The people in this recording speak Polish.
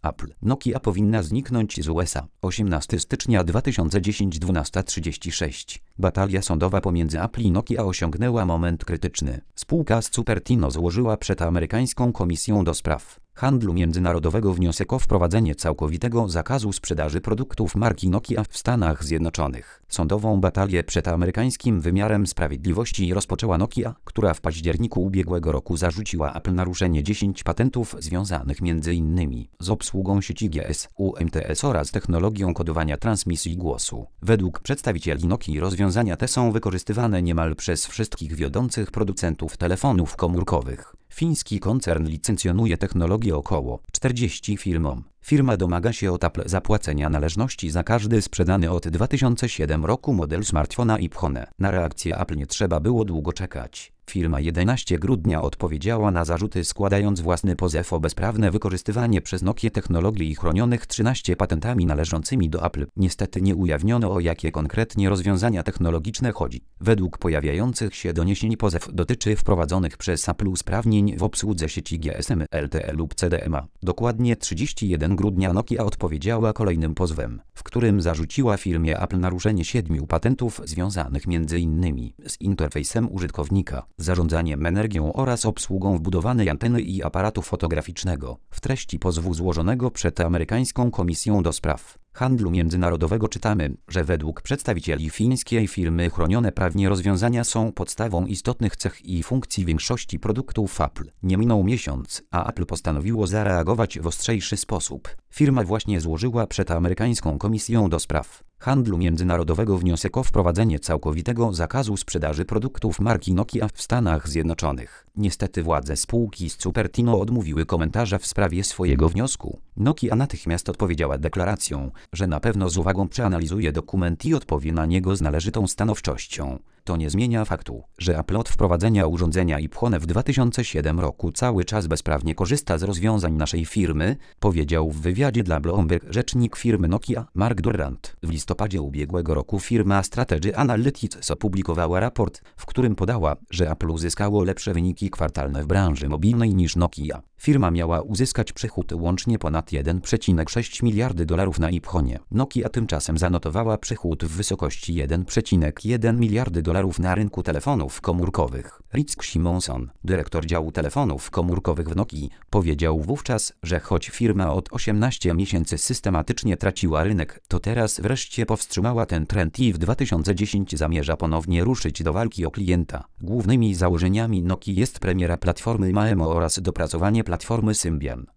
Apple. Nokia powinna zniknąć z USA. 18 stycznia 2010 12:36. Batalia sądowa pomiędzy Apple i Nokia osiągnęła moment krytyczny. Spółka z Cupertino złożyła przed amerykańską Komisją do Spraw Handlu Międzynarodowego wniosek o wprowadzenie całkowitego zakazu sprzedaży produktów marki Nokia w Stanach Zjednoczonych. Sądową batalię przed amerykańskim wymiarem sprawiedliwości rozpoczęła Nokia, która w październiku ubiegłego roku zarzuciła Apple naruszenie 10 patentów związanych m.in. z obsługą sieci GSM-UMTS oraz technologią kodowania transmisji głosu. Według przedstawicieli Nokii rozwiązania te są wykorzystywane niemal przez wszystkich wiodących producentów telefonów komórkowych. Fiński koncern licencjonuje technologię około 40 firmom. Firma domaga się od Apple zapłacenia należności za każdy sprzedany od 2007 roku model smartfona iPhone. Na reakcję Apple nie trzeba było długo czekać. Firma 11 grudnia odpowiedziała na zarzuty, składając własny pozew o bezprawne wykorzystywanie przez Nokię technologii chronionych 13 patentami należącymi do Apple. Niestety nie ujawniono, o jakie konkretnie rozwiązania technologiczne chodzi. Według pojawiających się doniesień pozew dotyczy wprowadzonych przez Apple usprawnień w obsłudze sieci GSM, LTE lub CDMA. Dokładnie 31 grudnia Nokia odpowiedziała kolejnym pozwem, w którym zarzuciła firmie Apple naruszenie 7 patentów związanych m.in. z interfejsem użytkownika, zarządzaniem energią oraz obsługą wbudowanej anteny i aparatu fotograficznego. W treści pozwu złożonego przed amerykańską Komisją do Spraw Handlu Międzynarodowego czytamy, że według przedstawicieli fińskiej firmy chronione prawnie rozwiązania są podstawą istotnych cech i funkcji większości produktów Apple. Nie minął miesiąc, a Apple postanowiło zareagować w ostrzejszy sposób. Firma właśnie złożyła przed amerykańską Komisją do Spraw Handlu Międzynarodowego wniosek o wprowadzenie całkowitego zakazu sprzedaży produktów marki Nokia w Stanach Zjednoczonych. Niestety władze spółki z Cupertino odmówiły komentarza w sprawie swojego wniosku. Nokia natychmiast odpowiedziała deklaracją, że na pewno z uwagą przeanalizuje dokument i odpowie na niego z należytą stanowczością. To nie zmienia faktu, że Apple od wprowadzenia urządzenia iPhone w 2007 roku cały czas bezprawnie korzysta z rozwiązań naszej firmy, powiedział w wywiadzie dla Bloomberg rzecznik firmy Nokia, Mark Durant. W listopadzie ubiegłego roku firma Strategy Analytics opublikowała raport, w którym podała, że Apple uzyskało lepsze wyniki kwartalne w branży mobilnej niż Nokia. Firma miała uzyskać przychód łącznie ponad 1,6 miliardy dolarów na iPhonie. Nokia tymczasem zanotowała przychód w wysokości 1,1 miliardy dolarów na rynku telefonów komórkowych. Rick Simonson, dyrektor działu telefonów komórkowych w Nokii, powiedział wówczas, że choć firma od 18 miesięcy systematycznie traciła rynek, to teraz wreszcie powstrzymała ten trend i w 2010 zamierza ponownie ruszyć do walki o klienta. Głównymi założeniami Nokii jest premiera platformy MAMO oraz dopracowanie platformy Symbian.